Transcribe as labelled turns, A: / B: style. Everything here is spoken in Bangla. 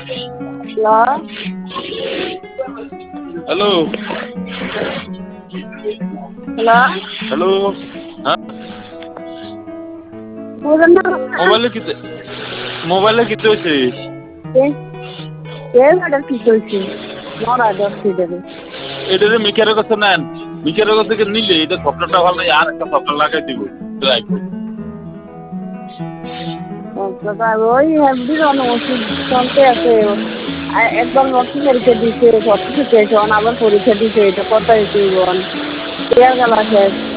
A: হ্যালো
B: হ্যালো
A: হ্যালো হ্যাঁ
B: পুরনো
A: মোবাইলে কিতে হয়েছে
B: অর্ডার কি করছি মরা দশটি দেবে
A: এটা যে মিকারের কাছে নেন মিকারের কাছ থেকে নিলে এটা সফটওয়্যারটা ভালো নাই আর একটা সফটওয়্যার লাগাই দিব
B: ওই বিরান ওষুধ চলতে আছে একবার ভর্তি পরীক্ষা দিচ্ছে ভর্তি হচ্ছে আবার পরীক্ষা দিচ্ছে এটা কত হয়েছে টেয়ার গেল শেষ